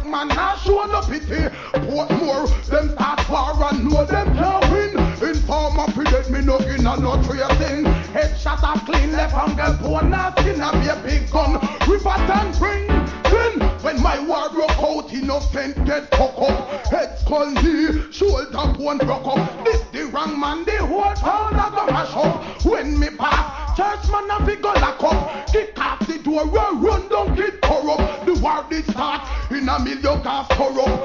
man not show no pity. Portmore, them start war and know them can't win. Informer predate me no in a no tracing. Headshot a clean left angle, bone not skin a be a big gun. River and bring then when my war broke out, innocent get fuck up. Head skull knee, shoulder bone broke up. This the wrong man, the whole town a go mash up. When me pass, church man a fi go lock up. Kick off the door, run down, get corrupt. The war did start in a million gas corrupt.